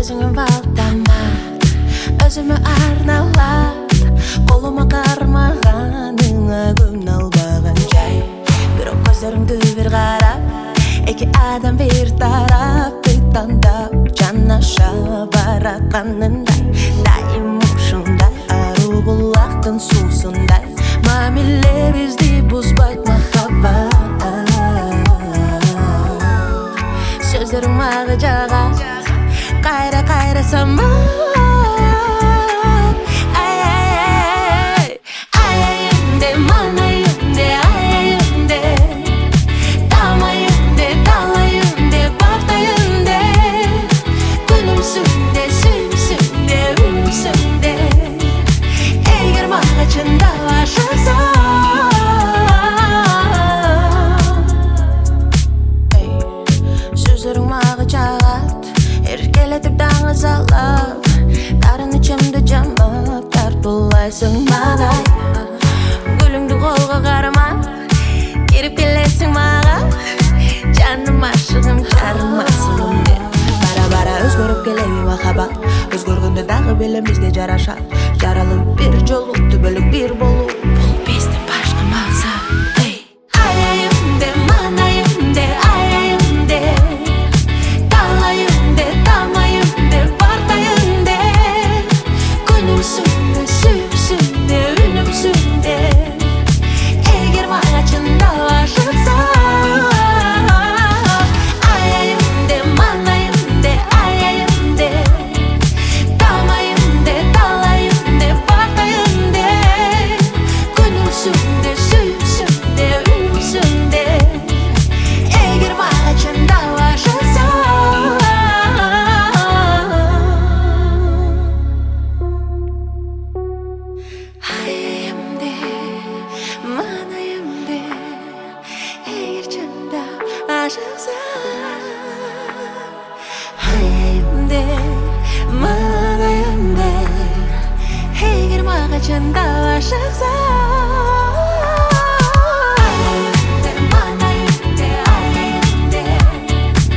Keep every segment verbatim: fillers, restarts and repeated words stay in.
өзіңе бағдамат, өзіме арналат, қолыма қармағаныңа күн албаған жай. Бірақ көздеріңді бір қарап, екі адам бір тарап, таңдап жанаша баратқанындай, дайым ұшындай, ару бұлақтың сусындай, мамиле бізді бұзбайт махаббат. Сөздерің мағы жағат, қайра қайра самат. Еркелетіп таңыз алып, дарын ішімді жамап, тартылайсың маған. Гүліңді қолға қарамап, керіп келесің маған. Жаным ашығым, жарым асығым деп. Бара-бара өзгөріп келеуі махаббат, өзгөргенде дағы белем бізге жарашат. Жаралып бір жолу, түбілік бір болу, бұл біздің башқа мақсат. Аяйым де, манайым де, аяйым де, талайым де, тамайым де, партайым де, күнімсің де, сүйіпсің де, үнімсің де, егер маған шындап ашықсың. Аяйым де, манайым де, аяйым де, тамайым де, талайым де, партайым де, күнімсің де, сүйіпсің де, үнімсің де, егер маған шындап ашықсың. Аяйым де, манайым де, егер шындап ашықсың. Аяйым де, манайым де, егер маған шындап ашықсың.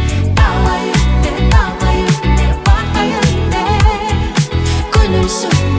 So